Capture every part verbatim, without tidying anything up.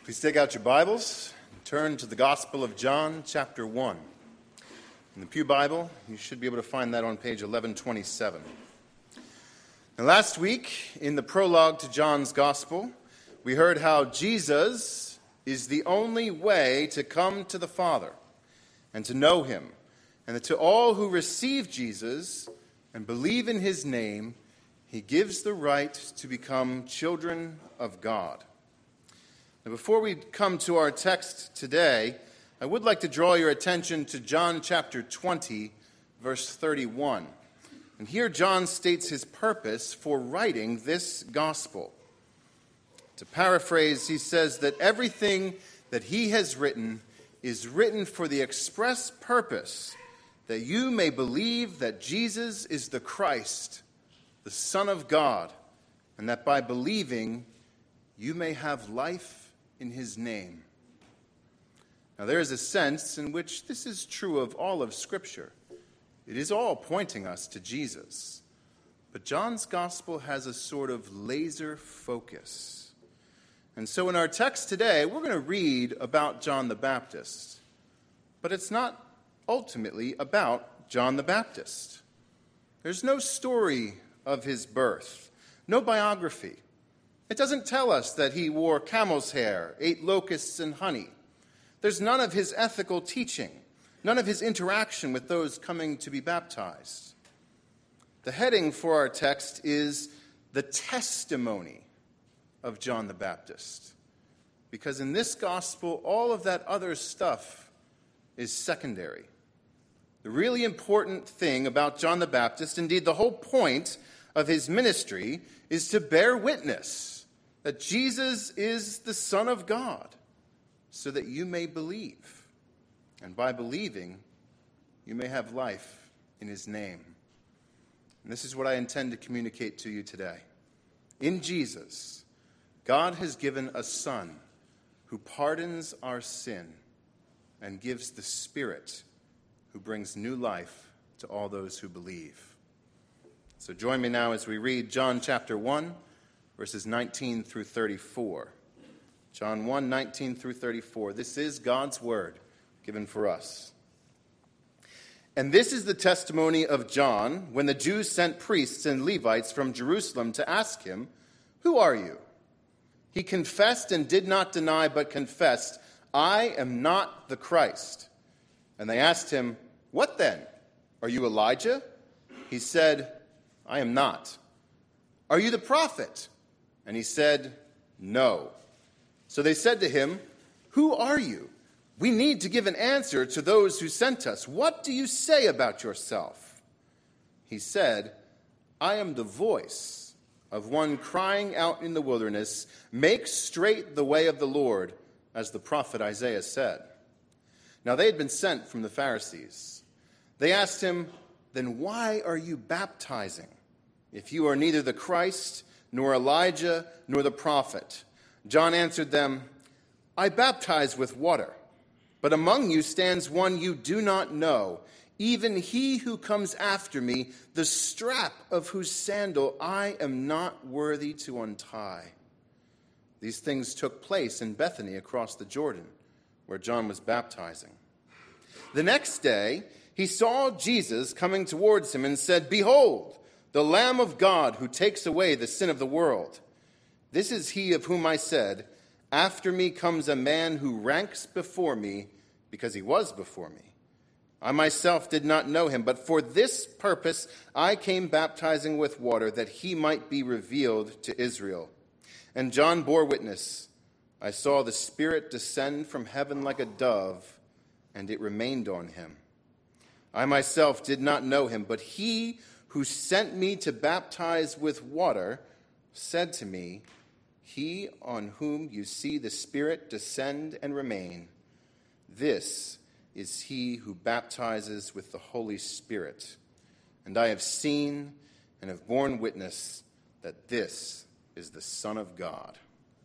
Please take out your Bibles and turn to the Gospel of John, chapter one. In the Pew Bible, you should be able to find that on page eleven twenty-seven. Now, last week, in the prologue to John's Gospel, we heard how Jesus is the only way to come to the Father and to know him, and that to all who receive Jesus and believe in his name, he gives the right to become children of God. Now, before we come to our text today, I would like to draw your attention to John chapter twenty, verse thirty-one. And here John states his purpose for writing this gospel. To paraphrase, he says that everything that he has written is written for the express purpose that you may believe that Jesus is the Christ, the Son of God, and that by believing you may have life in his name. Now, there is a sense in which this is true of all of Scripture. It is all pointing us to Jesus. But John's gospel has a sort of laser focus. And so in our text today, we're going to read about John the Baptist. But it's not ultimately about John the Baptist. There's no story of his birth, no biography. It doesn't tell us that he wore camel's hair, ate locusts and honey. There's none of his ethical teaching, none of his interaction with those coming to be baptized. The heading for our text is the testimony of John the Baptist, because in this gospel, all of that other stuff is secondary. The really important thing about John the Baptist, indeed the whole point of his ministry, is to bear witness that Jesus is the Son of God, so that you may believe. And by believing, you may have life in his name. And this is what I intend to communicate to you today. In Jesus, God has given a Son who pardons our sin and gives the Spirit who brings new life to all those who believe. So join me now as we read John chapter one, verses nineteen through thirty-four. John one, nineteen through thirty-four. This is God's word given for us. And this is the testimony of John when the Jews sent priests and Levites from Jerusalem to ask him, "Who are you?" He confessed and did not deny, but confessed, "I am not the Christ." And they asked him, "What then? Are you Elijah?" He said, "I am not." "Are you the prophet?" And he said, "No." So they said to him, "Who are you? We need to give an answer to those who sent us. What do you say about yourself?" He said, "I am the voice of one crying out in the wilderness, 'Make straight the way of the Lord,' as the prophet Isaiah said." Now they had been sent from the Pharisees. They asked him, "Then why are you baptizing, if you are neither the Christ, nor Elijah, nor the prophet?" John answered them, "I baptize with water, but among you stands one you do not know, even he who comes after me, the strap of whose sandal I am not worthy to untie." These things took place in Bethany across the Jordan, where John was baptizing. The next day, he saw Jesus coming towards him and said, "Behold, the Lamb of God who takes away the sin of the world. This is he of whom I said, 'After me comes a man who ranks before me, because he was before me.' I myself did not know him, but for this purpose I came baptizing with water, that he might be revealed to Israel." And John bore witness, "I saw the Spirit descend from heaven like a dove, and it remained on him. I myself did not know him, but he who sent me to baptize with water said to me, 'He on whom you see the Spirit descend and remain, this is he who baptizes with the Holy Spirit.' And I have seen and have borne witness that this is the Son of God."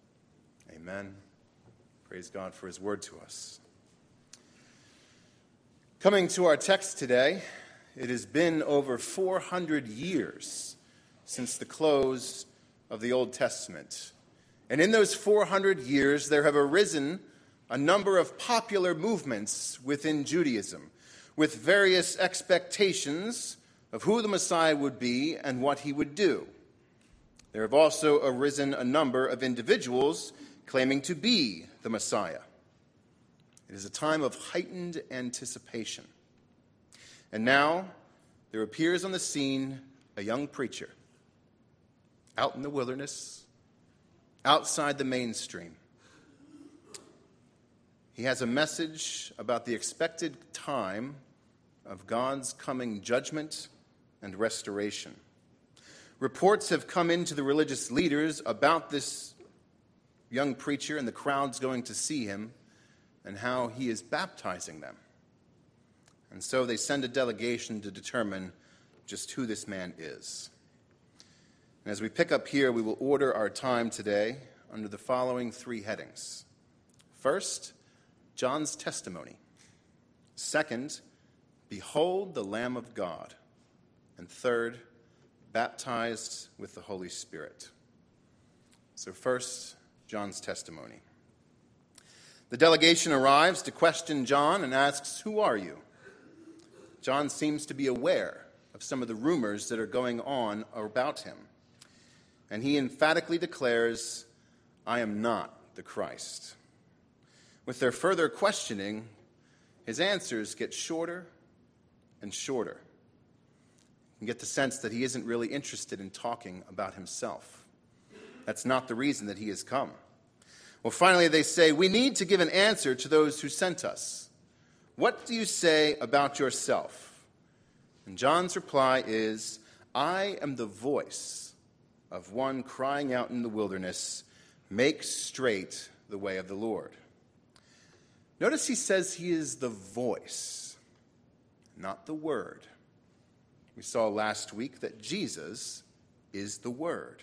Amen. Praise God for his word to us. Coming to our text today, it has been over four hundred years since the close of the Old Testament. And in those four hundred years, there have arisen a number of popular movements within Judaism, with various expectations of who the Messiah would be and what he would do. There have also arisen a number of individuals claiming to be the Messiah. It is a time of heightened anticipation. And now there appears on the scene a young preacher out in the wilderness, outside the mainstream. He has a message about the expected time of God's coming judgment and restoration. Reports have come into the religious leaders about this young preacher and the crowds going to see him and how he is baptizing them. And so they send a delegation to determine just who this man is. And as we pick up here, we will order our time today under the following three headings. First, John's testimony. Second, behold the Lamb of God. And third, baptized with the Holy Spirit. So first, John's testimony. The delegation arrives to question John and asks, "Who are you?" John seems to be aware of some of the rumors that are going on about him. And he emphatically declares, "I am not the Christ." With their further questioning, his answers get shorter and shorter. You get the sense that he isn't really interested in talking about himself. That's not the reason that he has come. Well, finally they say, "We need to give an answer to those who sent us. What do you say about yourself?" And John's reply is, "I am the voice of one crying out in the wilderness, 'Make straight the way of the Lord.'" Notice he says he is the voice, not the word. We saw last week that Jesus is the word.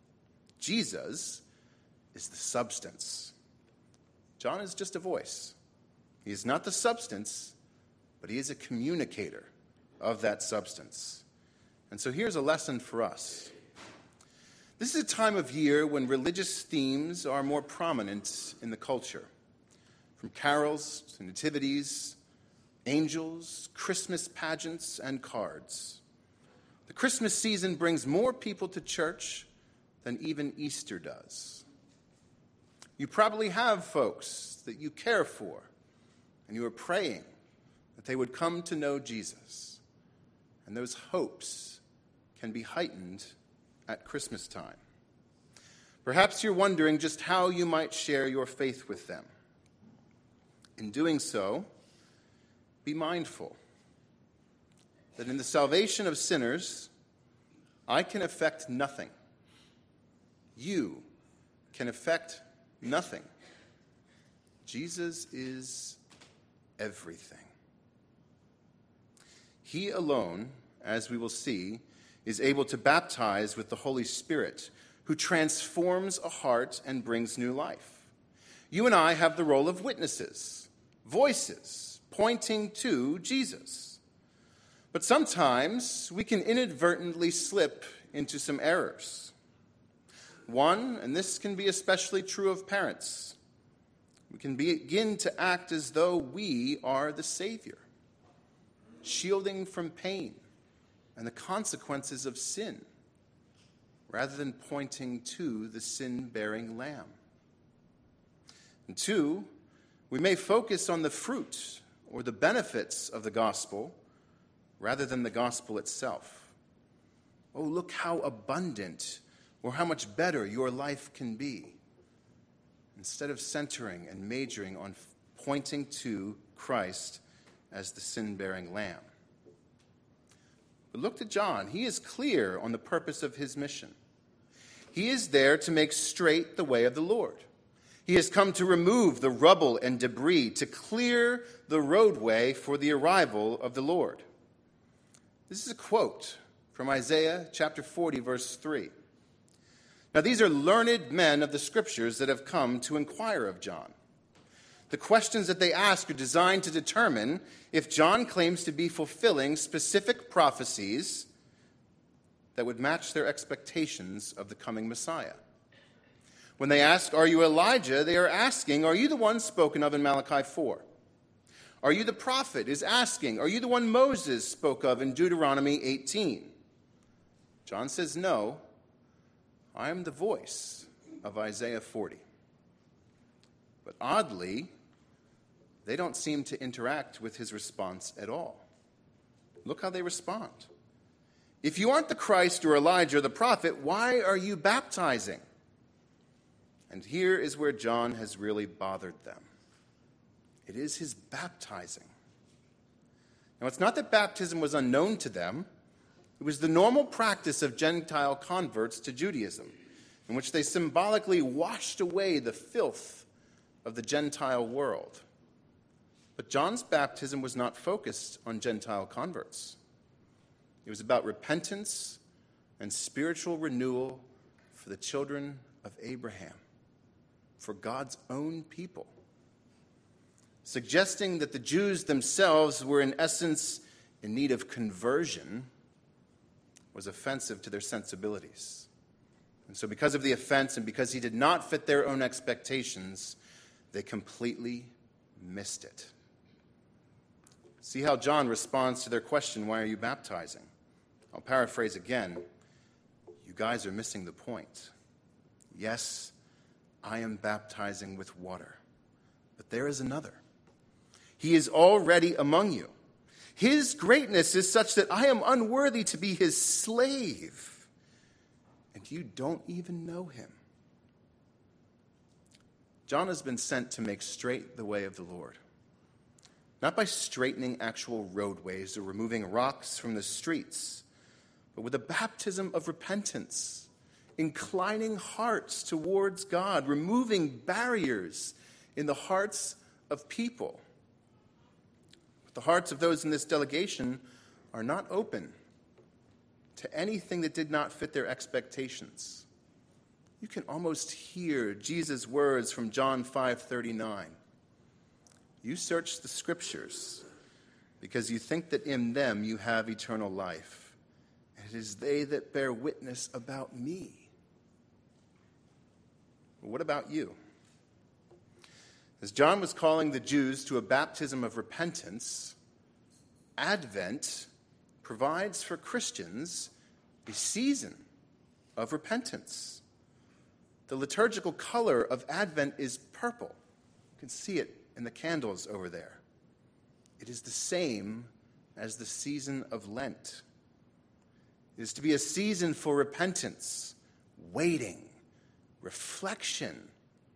Jesus is the substance. John is just a voice. He is not the substance, but he is a communicator of that substance. And so here's a lesson for us. This is a time of year when religious themes are more prominent in the culture. From carols to nativities, angels, Christmas pageants, and cards. The Christmas season brings more people to church than even Easter does. You probably have folks that you care for, and you are praying that they would come to know Jesus. And those hopes can be heightened at Christmas time. Perhaps you're wondering just how you might share your faith with them. In doing so, be mindful that in the salvation of sinners, I can effect nothing. You can effect nothing. Jesus is everything. He alone, as we will see, is able to baptize with the Holy Spirit, who transforms a heart and brings new life. You and I have the role of witnesses, voices, pointing to Jesus. But sometimes we can inadvertently slip into some errors. One, and this can be especially true of parents, we can begin to act as though we are the Savior, shielding from pain and the consequences of sin, rather than pointing to the sin-bearing Lamb. And two, we may focus on the fruit or the benefits of the gospel rather than the gospel itself. Oh, look how abundant or how much better your life can be, instead of centering and majoring on pointing to Christ as the sin-bearing Lamb. But look to John. He is clear on the purpose of his mission. He is there to make straight the way of the Lord. He has come to remove the rubble and debris, to clear the roadway for the arrival of the Lord. This is a quote from Isaiah chapter forty, verse three. Now, these are learned men of the Scriptures that have come to inquire of John. The questions that they ask are designed to determine if John claims to be fulfilling specific prophecies that would match their expectations of the coming Messiah. When they ask, "Are you Elijah?" they are asking, "Are you the one spoken of in Malachi four? Are you the prophet?" is asking, "Are you the one Moses spoke of in Deuteronomy eighteen? John says, "No, I am the voice of Isaiah forty. But oddly, they don't seem to interact with his response at all. Look how they respond. "If you aren't the Christ or Elijah or the prophet, why are you baptizing?" And here is where John has really bothered them. It is his baptizing. Now, it's not that baptism was unknown to them. It was the normal practice of Gentile converts to Judaism, in which they symbolically washed away the filth of the Gentile world. But John's baptism was not focused on Gentile converts. It was about repentance and spiritual renewal for the children of Abraham, for God's own people, suggesting that the Jews themselves were in essence in need of conversion was offensive to their sensibilities. And so because of the offense and because he did not fit their own expectations, they completely missed it. See how John responds to their question, "Why are you baptizing?" I'll paraphrase again. You guys are missing the point. Yes, I am baptizing with water, but there is another. He is already among you. His greatness is such that I am unworthy to be his slave, and you don't even know him. John has been sent to make straight the way of the Lord, not by straightening actual roadways or removing rocks from the streets, but with a baptism of repentance, inclining hearts towards God, removing barriers in the hearts of people. But the hearts of those in this delegation are not open to anything that did not fit their expectations. You can almost hear Jesus' words from John five thirty-nine. You search the scriptures because you think that in them you have eternal life. And it is they that bear witness about me. But what about you? As John was calling the Jews to a baptism of repentance, Advent provides for Christians a season of repentance. The liturgical color of Advent is purple. You can see it in the candles over there. It is the same as the season of Lent. It is to be a season for repentance, waiting, reflection,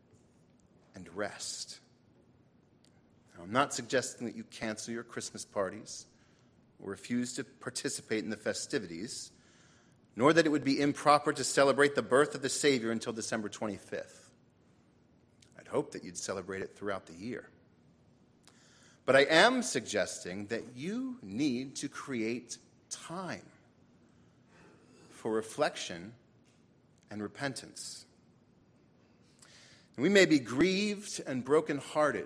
and rest. Now, I'm not suggesting that you cancel your Christmas parties or refuse to participate in the festivities, nor that it would be improper to celebrate the birth of the Savior until December twenty-fifth. I'd hope that you'd celebrate it throughout the year. But I am suggesting that you need to create time for reflection and repentance. And we may be grieved and brokenhearted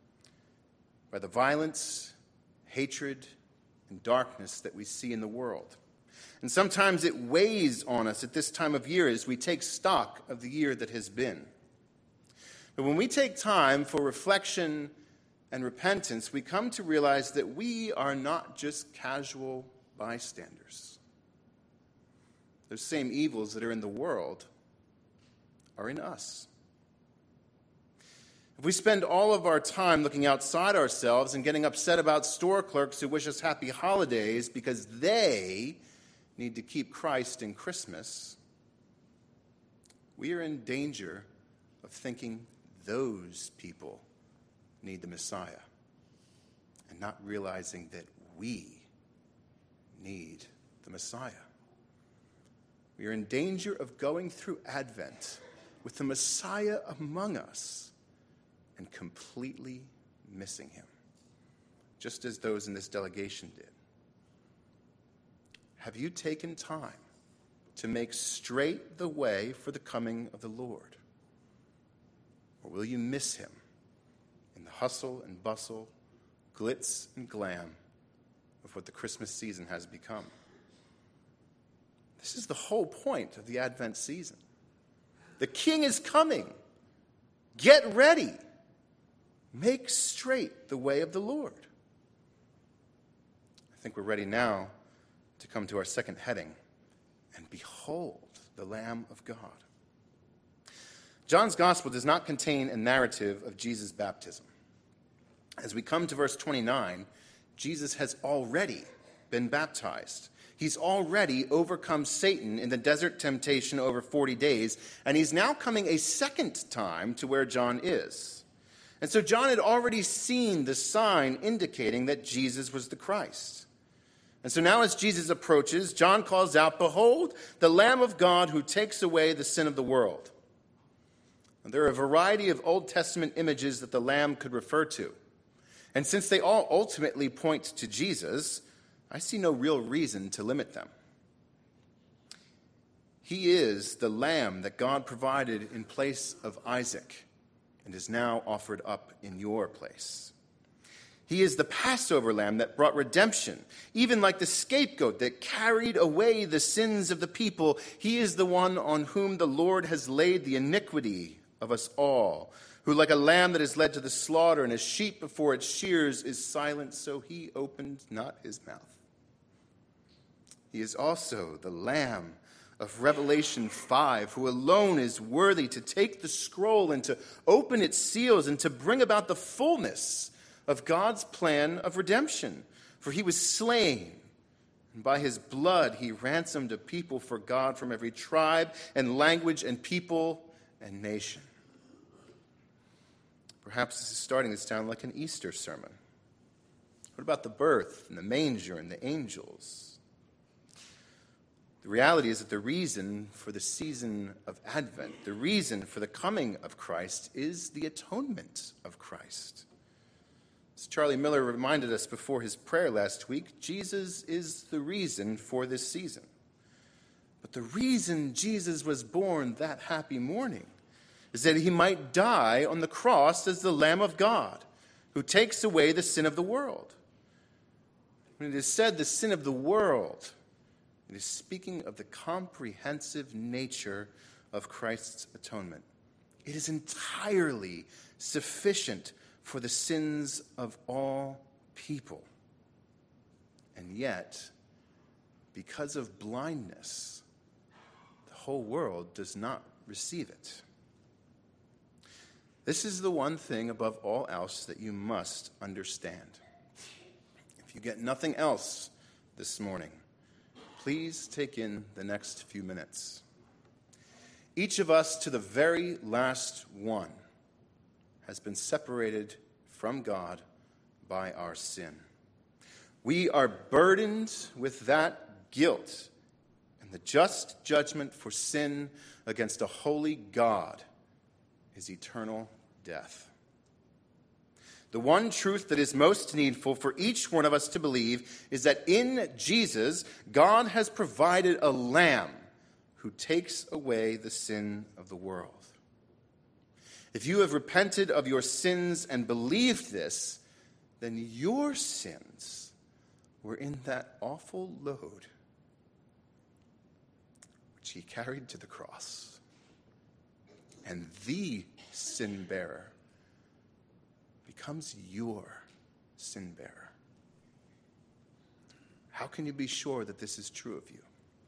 by the violence, hatred, and darkness that we see in the world. And sometimes it weighs on us at this time of year as we take stock of the year that has been. But when we take time for reflection and repentance, we come to realize that we are not just casual bystanders. Those same evils that are in the world are in us. If we spend all of our time looking outside ourselves and getting upset about store clerks who wish us happy holidays because they need to keep Christ in Christmas, we are in danger of thinking those people need the Messiah and not realizing that we need the Messiah. We are in danger of going through Advent with the Messiah among us and completely missing him, just as those in this delegation did. Have you taken time to make straight the way for the coming of the Lord? Or will you miss him in the hustle and bustle, glitz and glam of what the Christmas season has become? This is the whole point of the Advent season. The king is coming. Get ready. Make straight the way of the Lord. I think we're ready now to come to our second heading. And behold, the Lamb of God. John's gospel does not contain a narrative of Jesus' baptism. As we come to verse twenty-nine, Jesus has already been baptized. He's already overcome Satan in the desert temptation over forty days, and he's now coming a second time to where John is. And so John had already seen the sign indicating that Jesus was the Christ. And so now as Jesus approaches, John calls out, "Behold, the Lamb of God who takes away the sin of the world." And there are a variety of Old Testament images that the Lamb could refer to. And since they all ultimately point to Jesus, I see no real reason to limit them. He is the lamb that God provided in place of Isaac and is now offered up in your place. He is the Passover lamb that brought redemption, even like the scapegoat that carried away the sins of the people. He is the one on whom the Lord has laid the iniquity of us all, who like a lamb that is led to the slaughter and a sheep before its shears is silent, so he opened not his mouth. He is also the Lamb of Revelation five, who alone is worthy to take the scroll and to open its seals and to bring about the fullness of God's plan of redemption. For he was slain, and by his blood he ransomed a people for God from every tribe and language and people and nation. Perhaps this is starting to sound like an Easter sermon. What about the birth and the manger and the angels? The reality is that the reason for the season of Advent, the reason for the coming of Christ, is the atonement of Christ. As Charlie Miller reminded us before his prayer last week, Jesus is the reason for this season. But the reason Jesus was born that happy morning is that he might die on the cross as the Lamb of God, who takes away the sin of the world. When it is said the sin of the world, it is speaking of the comprehensive nature of Christ's atonement. It is entirely sufficient for the sins of all people. And yet, because of blindness, the whole world does not receive it. This is the one thing above all else that you must understand. If you get nothing else this morning, please take in the next few minutes. Each of us, to the very last one, has been separated from God by our sin. We are burdened with that guilt, and the just judgment for sin against a holy God is eternal death. The one truth that is most needful for each one of us to believe is that in Jesus, God has provided a lamb who takes away the sin of the world. If you have repented of your sins and believed this, then your sins were in that awful load which he carried to the cross. And the sin bearer becomes your sin bearer. How can you be sure that this is true of you?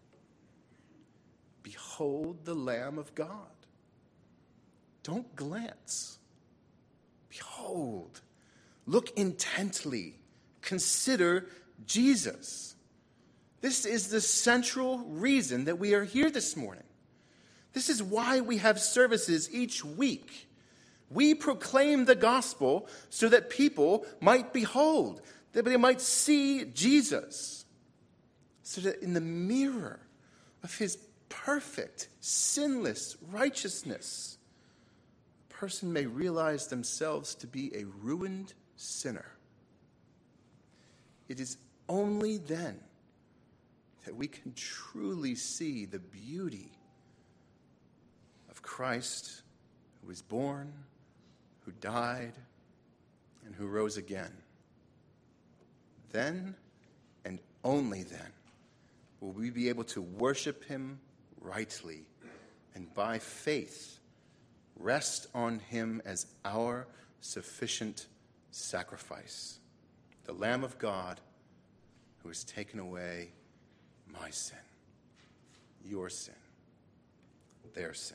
Behold the Lamb of God. Don't glance. Behold. Look intently. Consider Jesus. This is the central reason that we are here this morning. This is why we have services each week. We proclaim the gospel so that people might behold, that they might see Jesus, so that in the mirror of his perfect, sinless righteousness, a person may realize themselves to be a ruined sinner. It is only then that we can truly see the beauty of Christ, who was born, who died, and who rose again. Then, and only then, will we be able to worship him rightly and by faith rest on him as our sufficient sacrifice, the Lamb of God who has taken away my sin, your sin, their sin.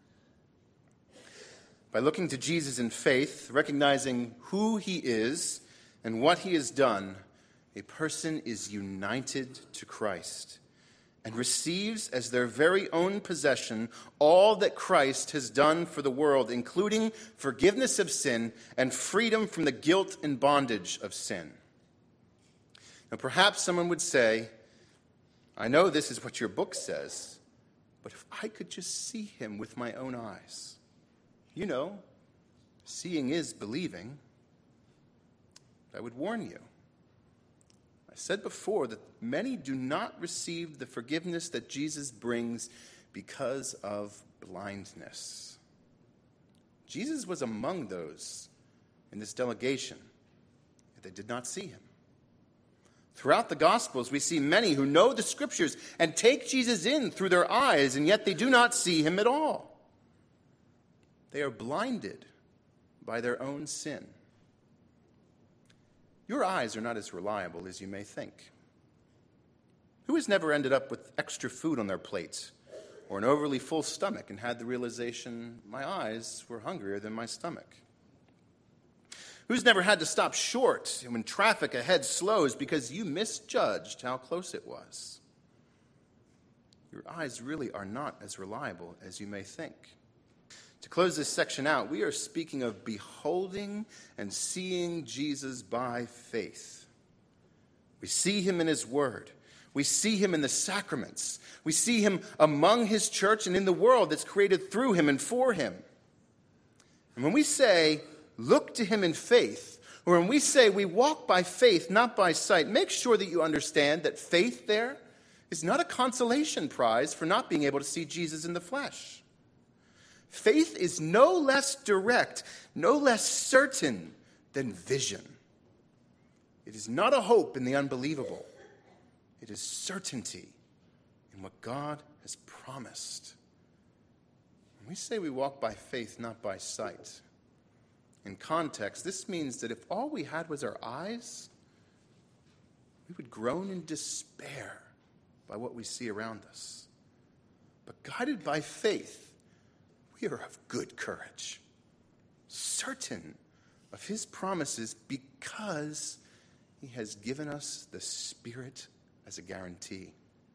By looking to Jesus in faith, recognizing who he is and what he has done, a person is united to Christ and receives as their very own possession all that Christ has done for the world, including forgiveness of sin and freedom from the guilt and bondage of sin. Now, perhaps someone would say, I know this is what your book says, but if I could just see him with my own eyes. You know, seeing is believing. I would warn you. I said before that many do not receive the forgiveness that Jesus brings because of blindness. Jesus was among those in this delegation, yet they did not see him. Throughout the Gospels, we see many who know the Scriptures and take Jesus in through their eyes, and yet they do not see him at all. They are blinded by their own sin. Your eyes are not as reliable as you may think. Who has never ended up with extra food on their plates or an overly full stomach and had the realization, my eyes were hungrier than my stomach? Who's never had to stop short when traffic ahead slows because you misjudged how close it was? Your eyes really are not as reliable as you may think. To close this section out, we are speaking of beholding and seeing Jesus by faith. We see him in his word. We see him in the sacraments. We see him among his church and in the world that's created through him and for him. And when we say, look to him in faith, or when we say we walk by faith, not by sight, make sure that you understand that faith there is not a consolation prize for not being able to see Jesus in the flesh. Faith is no less direct, no less certain than vision. It is not a hope in the unbelievable. It is certainty in what God has promised. When we say we walk by faith, not by sight, in context, this means that if all we had was our eyes, we would groan in despair by what we see around us. But guided by faith, we are of good courage, certain of his promises because he has given us the Spirit as a guarantee.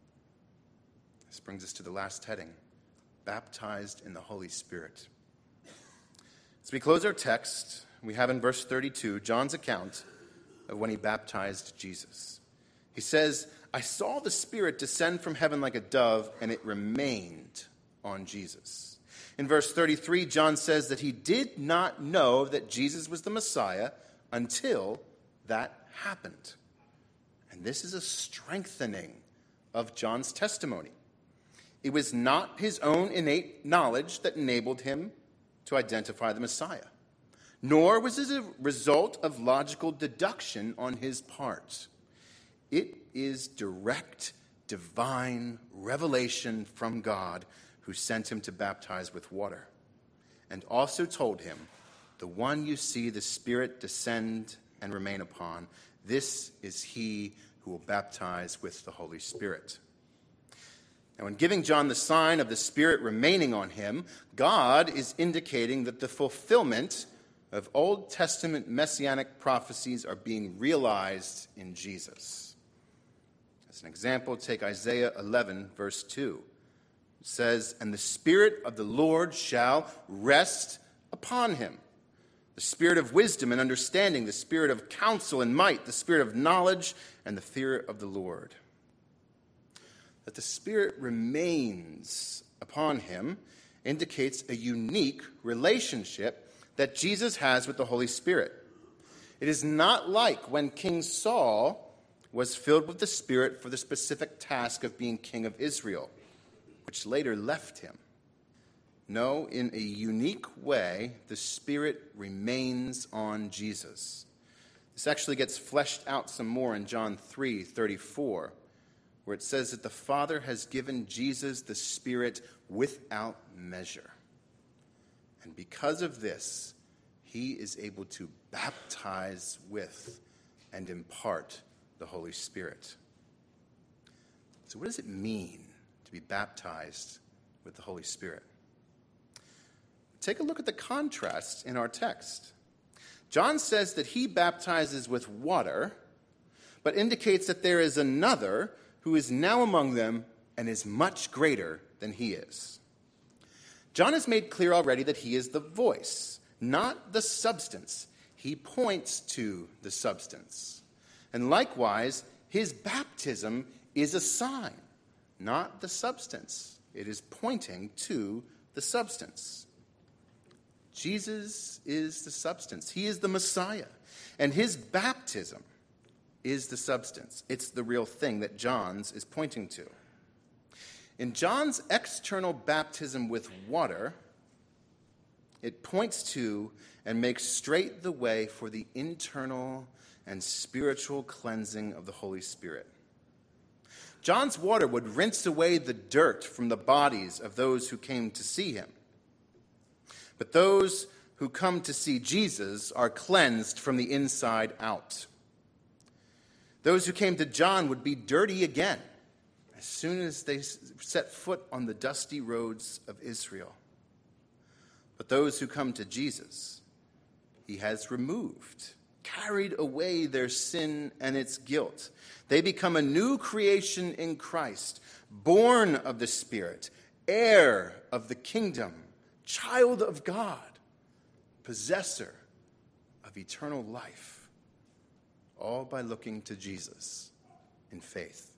This brings us to the last heading, baptized in the Holy Spirit. As we close our text, we have in verse thirty-two John's account of when he baptized Jesus. He says, I saw the Spirit descend from heaven like a dove, and it remained on Jesus. In verse thirty-three, John says that he did not know that Jesus was the Messiah until that happened. And this is a strengthening of John's testimony. It was not his own innate knowledge that enabled him to identify the Messiah, nor was it a result of logical deduction on his part. It is direct, divine revelation from God who sent him to baptize with water, and also told him, the one you see the Spirit descend and remain upon, this is he who will baptize with the Holy Spirit. Now, in giving John the sign of the Spirit remaining on him, God is indicating that the fulfillment of Old Testament messianic prophecies are being realized in Jesus. As an example, take Isaiah eleven, verse two. It says, and the Spirit of the Lord shall rest upon him. The Spirit of wisdom and understanding, the Spirit of counsel and might, the Spirit of knowledge and the fear of the Lord. That the Spirit remains upon him indicates a unique relationship that Jesus has with the Holy Spirit. It is not like when King Saul was filled with the Spirit for the specific task of being king of Israel, which later left him. No, in a unique way, the Spirit remains on Jesus. This actually gets fleshed out some more in John three thirty-four, where it says that the Father has given Jesus the Spirit without measure. And because of this, he is able to baptize with and impart the Holy Spirit. So what does it mean to be baptized with the Holy Spirit? Take a look at the contrast in our text. John says that he baptizes with water, but indicates that there is another who is now among them and is much greater than he is. John has made clear already that he is the voice, not the substance. He points to the substance. And likewise, his baptism is a sign, not the substance. It is pointing to the substance. Jesus is the substance. He is the Messiah. And his baptism is the substance. It's the real thing that John's is pointing to. In John's external baptism with water, it points to and makes straight the way for the internal and spiritual cleansing of the Holy Spirit. John's water would rinse away the dirt from the bodies of those who came to see him. But those who come to see Jesus are cleansed from the inside out. Those who came to John would be dirty again as soon as they set foot on the dusty roads of Israel. But those who come to Jesus, he has removed, carried away their sin and its guilt. They become a new creation in Christ, born of the Spirit, heir of the kingdom, child of God, possessor of eternal life, all by looking to Jesus in faith.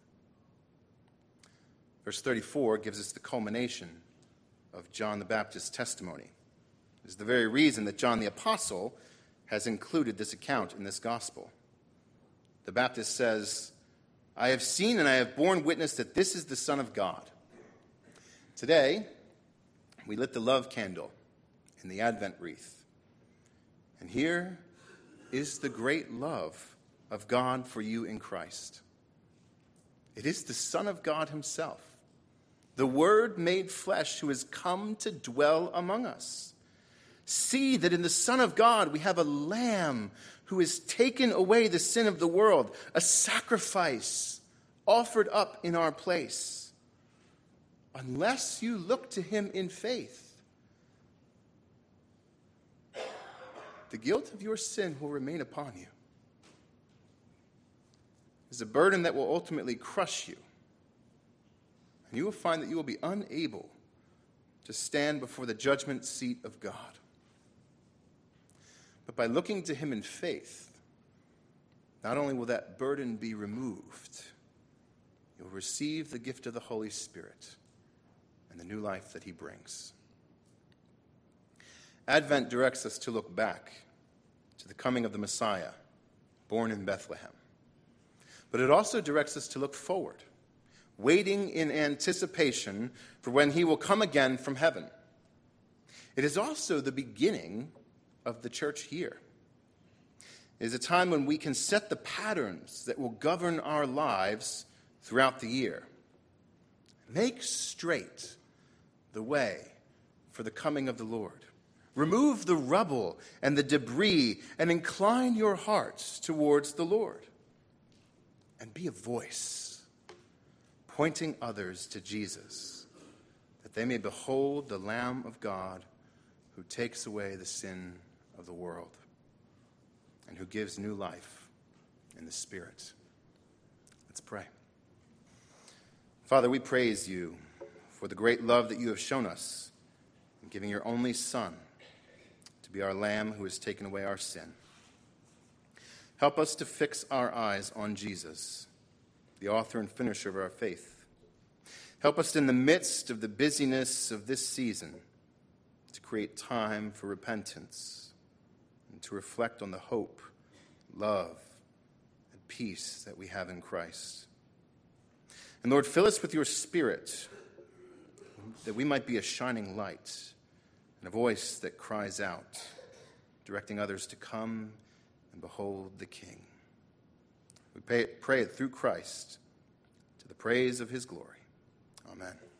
Verse thirty-four gives us the culmination of John the Baptist's testimony. It is the very reason that John the Apostle has included this account in this gospel. The Baptist says, "I have seen and I have borne witness that this is the Son of God." Today, we lit the love candle in the Advent wreath. And here is the great love of God for you in Christ. It is the Son of God himself, the Word made flesh, who has come to dwell among us. See that in the Son of God we have a Lamb who has taken away the sin of the world, a sacrifice offered up in our place. Unless you look to him in faith, the guilt of your sin will remain upon you. It's a burden that will ultimately crush you. And you will find that you will be unable to stand before the judgment seat of God. But by looking to him in faith, not only will that burden be removed, you'll receive the gift of the Holy Spirit and the new life that he brings. Advent directs us to look back to the coming of the Messiah, born in Bethlehem. But it also directs us to look forward, waiting in anticipation for when he will come again from heaven. It is also the beginning of the church year. It is a time when we can set the patterns that will govern our lives throughout the year. Make straight the way for the coming of the Lord. Remove the rubble and the debris and incline your hearts towards the Lord. And be a voice, pointing others to Jesus, that they may behold the Lamb of God who takes away the sin of the world and who gives new life in the Spirit. Let's pray. Father, we praise you for the great love that you have shown us in giving your only Son to be our Lamb who has taken away our sin. Help us to fix our eyes on Jesus, the author and finisher of our faith. Help us in the midst of the busyness of this season to create time for repentance and to reflect on the hope, love, and peace that we have in Christ. And Lord, fill us with your Spirit, that we might be a shining light and a voice that cries out, directing others to come and behold the King. We pray, pray it through Christ, to the praise of his glory. Amen.